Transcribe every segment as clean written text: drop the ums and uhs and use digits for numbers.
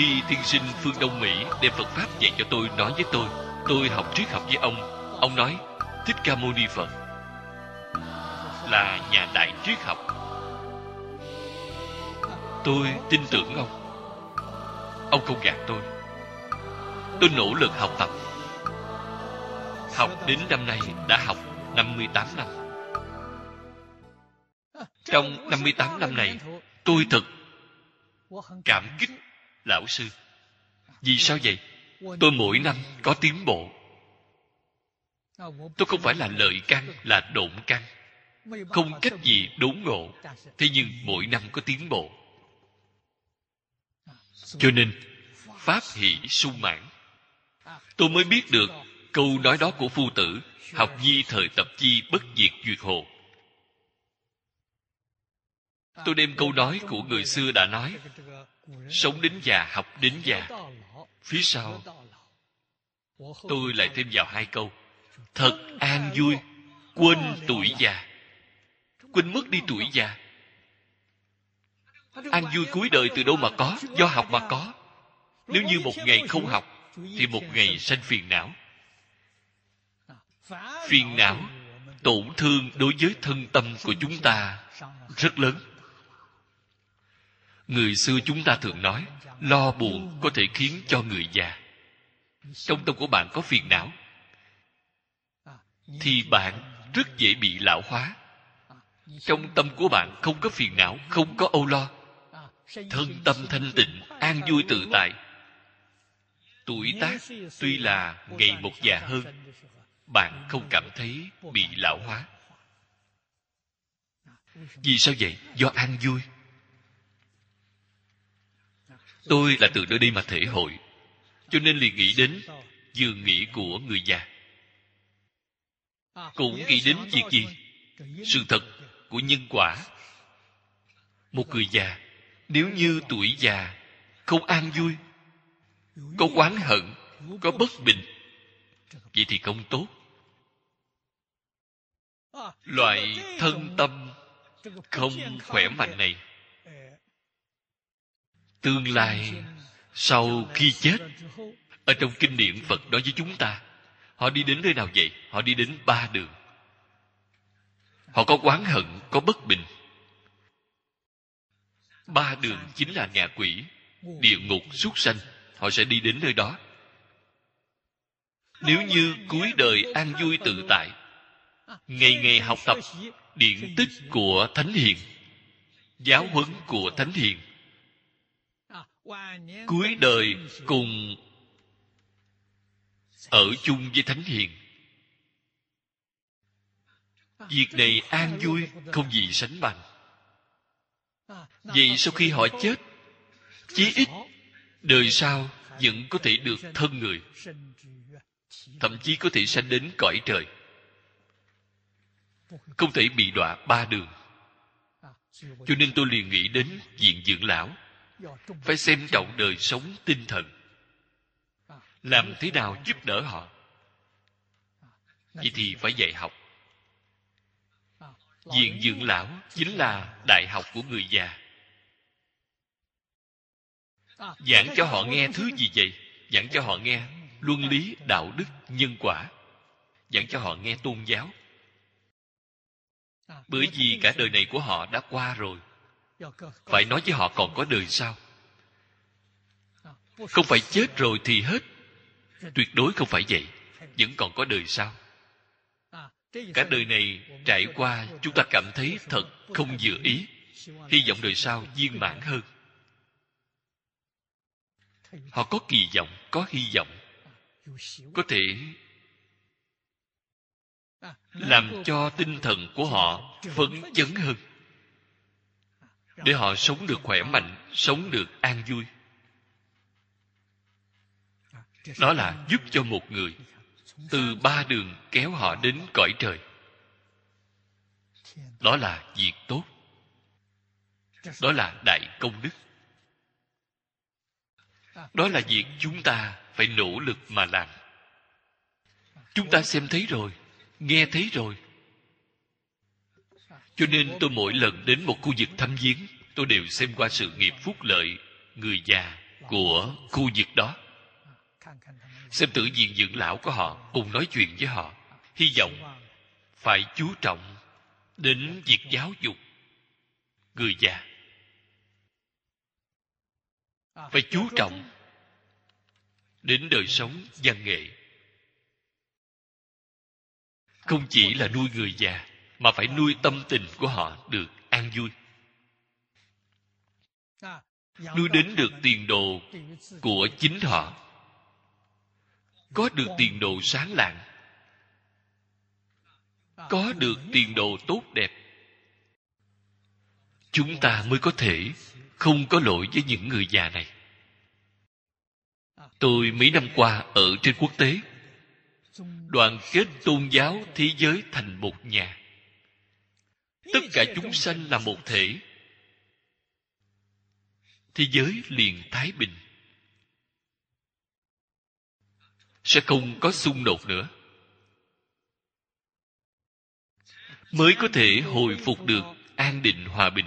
khi tiên sinh phương Đông Mỹ đem Phật Pháp dạy cho tôi nói với tôi học triết học với ông nói Thích Ca Mâu Ni Phật là nhà đại triết học. Tôi tin tưởng ông không gạt tôi. Tôi nỗ lực học tập. Học đến năm nay đã học 58 năm. Trong 58 năm này, tôi thật cảm kích lão sư. Vì sao vậy? Tôi mỗi năm có tiến bộ. Tôi không phải là lợi căn, là độn căn, không cách gì đốn ngộ. Thế nhưng mỗi năm có tiến bộ. Cho nên pháp hỷ sung mãn. Tôi mới biết được câu nói đó của Phu Tử: học nhi thời tập chi, bất diệt duyệt hồ. Tôi đem câu nói của người xưa đã nói: sống đến già, học đến già. Phía sau tôi lại thêm vào 2 câu: thật an vui, quên tuổi già. Quên mất đi tuổi già. An vui cuối đời từ đâu mà có? Do học mà có. Nếu như một ngày không học thì một ngày sanh phiền não. Phiền não tổn thương đối với thân tâm của chúng ta rất lớn. Người xưa chúng ta thường nói lo buồn có thể khiến cho người già. Trong tâm của bạn có phiền não thì bạn rất dễ bị lão hóa. Trong tâm của bạn không có phiền não, không có âu lo, thân tâm thanh tịnh, an vui tự tại. Tuổi tác tuy là ngày một già hơn, bạn không cảm thấy bị lão hóa. Vì sao vậy? Do an vui. Tôi là từ nơi đây mà thể hội, cho nên liền nghĩ đến giường nghỉ của người già. Cũng nghĩ đến việc gì? Sự thật của nhân quả. Một người già, nếu như tuổi già không an vui, có oán hận, có bất bình, vậy thì không tốt. Loại thân tâm không khỏe mạnh này, tương lai sau khi chết, ở trong kinh điển Phật nói với chúng ta, họ đi đến nơi nào vậy? Họ đi đến 3 đường. Họ có oán hận, có bất bình. 3 đường chính là ngạ quỷ, địa ngục, súc sanh. Họ sẽ đi đến nơi đó. Nếu như cuối đời an vui tự tại, ngày ngày học tập điển tích của Thánh Hiền, giáo huấn của Thánh Hiền, cuối đời cùng ở chung với Thánh Hiền, việc này an vui không gì sánh bằng. Vậy sau khi họ chết, chí ít đời sau vẫn có thể được thân người, thậm chí có thể sanh đến cõi trời, không thể bị đọa 3 đường. Cho nên tôi liền nghĩ đến viện dưỡng lão, phải xem trọng đời sống tinh thần, làm thế nào giúp đỡ họ. Vậy thì phải dạy học. Viện dưỡng lão chính là đại học của người già. Giảng cho họ nghe thứ gì vậy? Giảng cho họ nghe luân lý, đạo đức, nhân quả. Giảng cho họ nghe tôn giáo. Bởi vì cả đời này của họ đã qua rồi, phải nói với họ còn có đời sau. Không phải chết rồi thì hết. Tuyệt đối không phải vậy. Vẫn còn có đời sau. Cả đời này trải qua, chúng ta cảm thấy thật không vừa ý. Hy vọng đời sau viên mãn hơn. Họ có kỳ vọng, có hy vọng, có thể làm cho tinh thần của họ phấn chấn hơn, để họ sống được khỏe mạnh, sống được an vui. Đó là giúp cho một người từ 3 đường kéo họ đến cõi trời. Đó là việc tốt. Đó là đại công đức. Đó là việc chúng ta phải nỗ lực mà làm. Chúng ta xem thấy rồi, nghe thấy rồi. Cho nên tôi mỗi lần đến một khu vực thăm viếng, tôi đều xem qua sự nghiệp phúc lợi người già của khu vực đó, xem thử viện dưỡng lão của họ, cùng nói chuyện với họ. Hy vọng phải chú trọng đến việc giáo dục người già, phải chú trọng đến đời sống văn nghệ. Không chỉ là nuôi người già, mà phải nuôi tâm tình của họ được an vui, nuôi đến được tiền đồ của chính họ, có được tiền đồ sáng lạng, có được tiền đồ tốt đẹp. Chúng ta mới có thể không có lỗi với những người già này. Tôi mấy năm qua ở trên quốc tế, đoàn kết tôn giáo thế giới thành một nhà. Tất cả chúng sanh là một thể, thế giới liền thái bình, sẽ không có xung đột nữa, mới có thể hồi phục được an định hòa bình.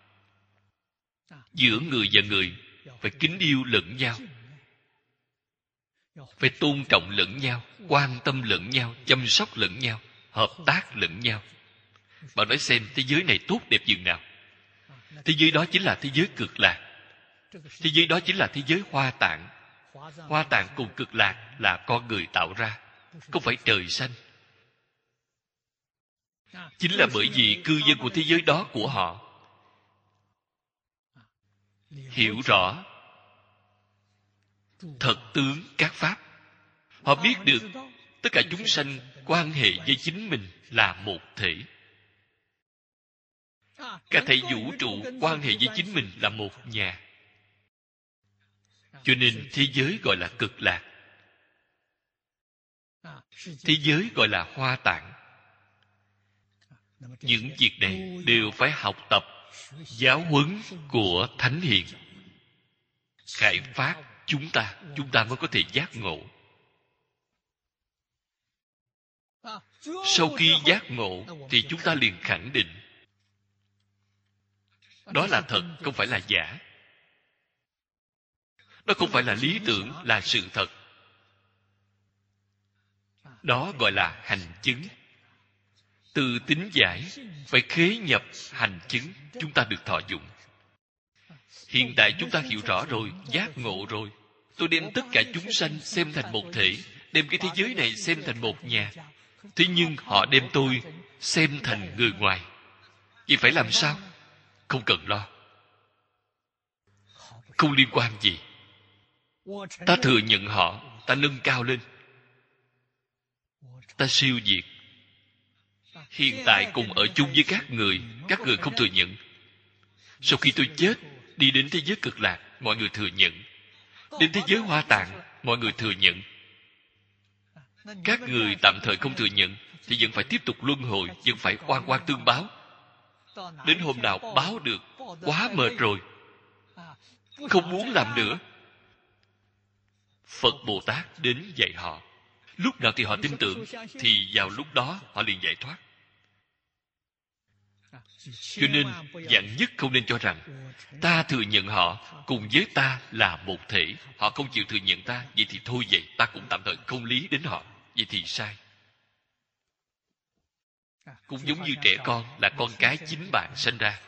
Giữa người và người phải kính yêu lẫn nhau, phải tôn trọng lẫn nhau, quan tâm lẫn nhau, chăm sóc lẫn nhau, hợp tác lẫn nhau. Bạn nói xem thế giới này tốt đẹp dường nào? Thế giới đó chính là thế giới cực lạc. Thế giới đó chính là thế giới hoa tạng. Hoa tạng cùng cực lạc là con người tạo ra, không phải trời sanh. Chính là bởi vì cư dân của thế giới đó của họ hiểu rõ thật tướng các pháp. Họ biết được tất cả chúng sanh quan hệ với chính mình là một thể. Cả thảy vũ trụ quan hệ với chính mình là một nhà. Cho nên thế giới gọi là cực lạc, thế giới gọi là hoa tạng. Những việc này đều phải học tập giáo huấn của Thánh Hiền, khai phát chúng ta mới có thể giác ngộ. Sau khi giác ngộ thì chúng ta liền khẳng định đó là thật, không phải là giả. Đó không phải là lý tưởng, là sự thật. Đó gọi là hành chứng. Từ tín giải phải khế nhập hành chứng, chúng ta được thọ dụng. Hiện tại chúng ta hiểu rõ rồi, giác ngộ rồi. Tôi đem tất cả chúng sanh xem thành một thể, đem cái thế giới này xem thành một nhà. Thế nhưng họ đem tôi xem thành người ngoài. Vậy phải làm sao? Không cần lo. Không liên quan gì. Ta thừa nhận họ, ta nâng cao lên, ta siêu diệt. Hiện tại cùng ở chung với các người không thừa nhận. Sau khi tôi chết, đi đến thế giới cực lạc, mọi người thừa nhận. Đến thế giới hoa tạng, mọi người thừa nhận. Các người tạm thời không thừa nhận thì vẫn phải tiếp tục luân hồi, vẫn phải oan oan tương báo. Đến hôm nào báo được, quá mệt rồi, không muốn làm nữa, Phật Bồ Tát đến dạy họ. Lúc nào thì họ tin tưởng thì vào lúc đó họ liền giải thoát. Cho nên vạn nhất không nên cho rằng ta thừa nhận họ cùng với ta là một thể. Họ không chịu thừa nhận ta, vậy thì thôi vậy, ta cũng tạm thời không lý đến họ. Vậy thì sai. Cũng giống như trẻ con là con cái chính bạn sinh ra,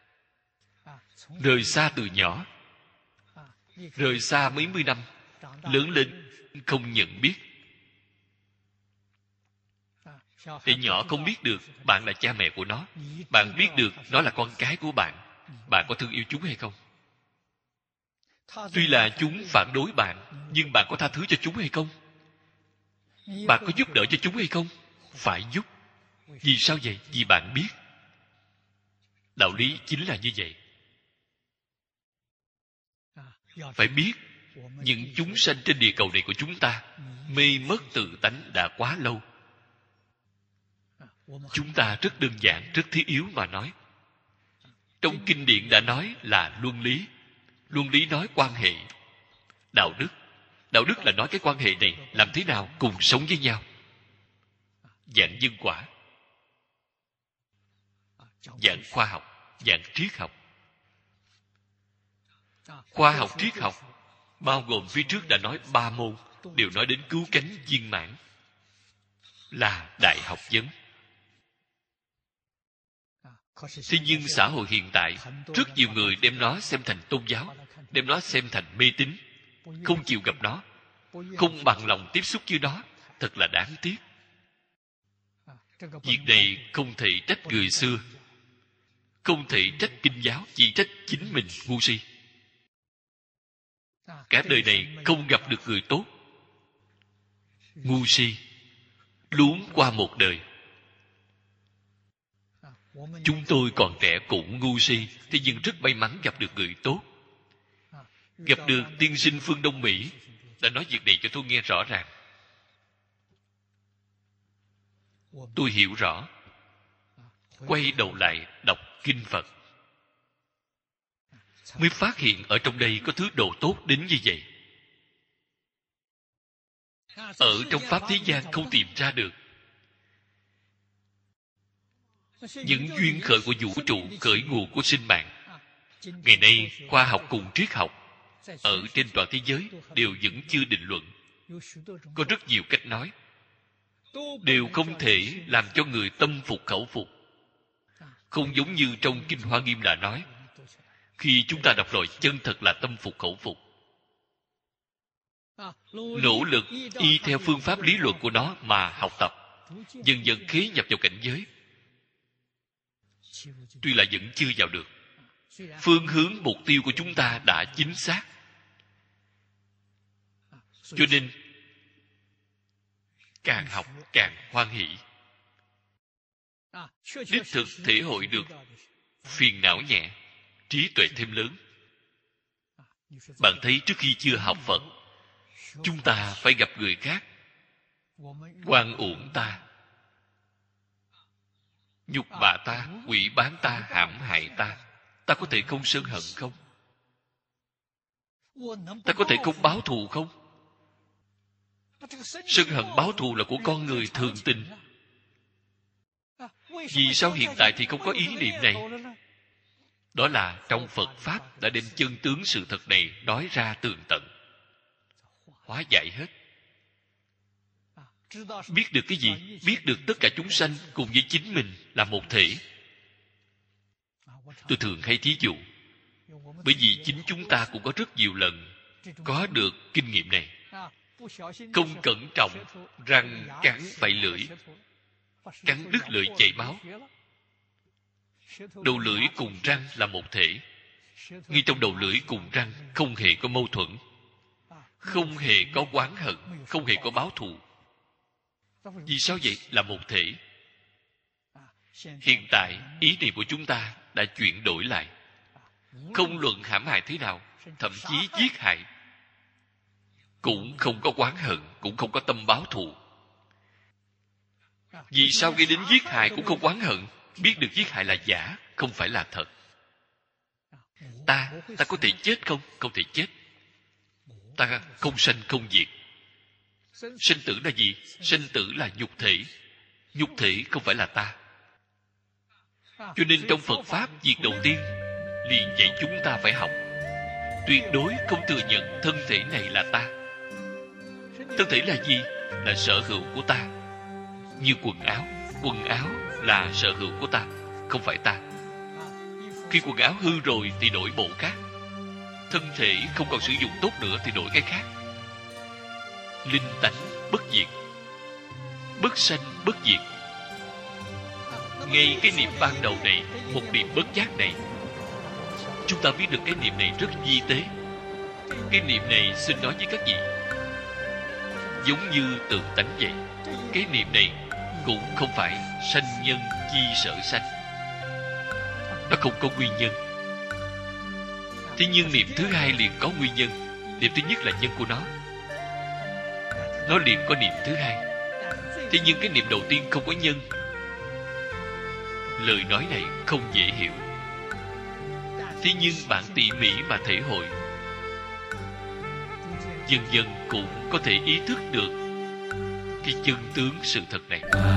rời xa từ nhỏ, rời xa mấy mươi năm, lớn lên không nhận biết. Trẻ nhỏ không biết được bạn là cha mẹ của nó. Bạn biết được nó là con cái của bạn. Bạn có thương yêu chúng hay không? Tuy là chúng phản đối bạn, nhưng bạn có tha thứ cho chúng hay không? Bạn có giúp đỡ cho chúng hay không? Phải giúp. Vì sao vậy? Vì bạn biết. Đạo lý chính là như vậy. Phải biết, những chúng sanh trên địa cầu này của chúng ta mê mất tự tánh đã quá lâu. Chúng ta rất đơn giản, rất thiết yếu mà nói. Trong kinh điển đã nói là luân lý. Luân lý nói quan hệ. Đạo đức. Đạo đức là nói cái quan hệ này làm thế nào cùng sống với nhau. Dạng nhân quả, dạng khoa học, dạng triết học. Khoa học triết học bao gồm phía trước đã nói 3 môn, đều nói đến cứu cánh viên mãn, là đại học vấn. Thế nhưng xã hội hiện tại, rất nhiều người đem nó xem thành tôn giáo, đem nó xem thành mê tín, không chịu gặp nó, không bằng lòng tiếp xúc với nó, thật là đáng tiếc. Việc này không thể trách người xưa, không thể trách kinh giáo, chỉ trách chính mình ngu si. Cả đời này không gặp được người tốt, ngu si, luống qua một đời. Chúng tôi còn trẻ cũng ngu si, thế nhưng rất may mắn gặp được người tốt. Gặp được tiên sinh phương Đông Mỹ, đã nói việc này cho tôi nghe rõ ràng. Tôi hiểu rõ. Quay đầu lại đọc kinh Phật, mới phát hiện ở trong đây có thứ đồ tốt đến như vậy. Ở trong pháp thế gian không tìm ra được. Những duyên khởi của vũ trụ, khởi nguồn của sinh mạng. Ngày nay, khoa học cùng triết học ở trên toàn thế giới đều vẫn chưa định luận. Có rất nhiều cách nói, đều không thể làm cho người tâm phục khẩu phục. Không giống như trong Kinh Hoa Nghiêm đã nói, khi chúng ta đọc rồi chân thật là tâm phục khẩu phục. Nỗ lực y theo phương pháp lý luận của nó mà học tập, dần dần khế nhập vào cảnh giới. Tuy là vẫn chưa vào được, phương hướng mục tiêu của chúng ta đã chính xác. Cho nên càng học càng hoan hỷ. Đích thực thể hội được phiền não nhẹ, trí tuệ thêm lớn. Bạn thấy trước khi chưa học Phật, chúng ta phải gặp người khác oan uổng ta, nhục bạ ta, quỷ bán ta, hãm hại ta, ta có thể không sân hận không? Ta có thể không báo thù không? Sân hận báo thù là của con người thường tình. Vì sao hiện tại thì không có ý niệm này? Đó là trong Phật Pháp đã đem chân tướng sự thật này nói ra tường tận, hóa giải hết. Biết được cái gì? Biết được tất cả chúng sanh cùng với chính mình là một thể. Tôi thường hay thí dụ, bởi vì chính chúng ta cũng có rất nhiều lần có được kinh nghiệm này. Không cẩn trọng, răng cắn phải lưỡi, cắn đứt lưỡi chảy máu. Đầu lưỡi cùng răng là một thể. Ngay trong đầu lưỡi cùng răng không hề có mâu thuẫn, không hề có oán hận, không hề có báo thù. Vì sao vậy? Là một thể. Hiện tại ý niệm của chúng ta đã chuyển đổi lại. Không luận hãm hại thế nào, thậm chí giết hại, cũng không có oán hận, cũng không có tâm báo thù. Vì sao gây đến giết hại cũng không oán hận? Biết được giết hại là giả, không phải là thật. Ta có thể chết không? Không thể chết. Ta không sanh không diệt. Sinh tử là gì? Sinh tử là nhục thể. Nhục thể không phải là ta. Cho nên trong Phật Pháp, việc đầu tiên liền dạy chúng ta phải học. Tuyệt đối không thừa nhận thân thể này là ta. Thân thể là gì? Là sở hữu của ta. Như quần áo. Quần áo là sở hữu của ta, không phải ta. Khi quần áo hư rồi thì đổi bộ khác. Thân thể không còn sử dụng tốt nữa thì đổi cái khác. Linh tánh bất diệt, bất sanh bất diệt. Ngay cái niệm ban đầu này, một niệm bất giác này, chúng ta biết được cái niệm này rất vi tế. Cái niệm này xin nói với các vị, giống như tự tánh vậy. Cái niệm này cũng không phải sanh nhân chi sở sanh, nó không có nguyên nhân. Thế nhưng niệm thứ hai liền có nguyên nhân. Niệm thứ nhất là nhân của nó liền có niệm thứ hai. Thế nhưng cái niệm đầu tiên không có nhân. Lời nói này không dễ hiểu. Thế nhưng bạn tỉ mỉ mà thể hội, dần dần cũng có thể ý thức được cái chân tướng sự thật này.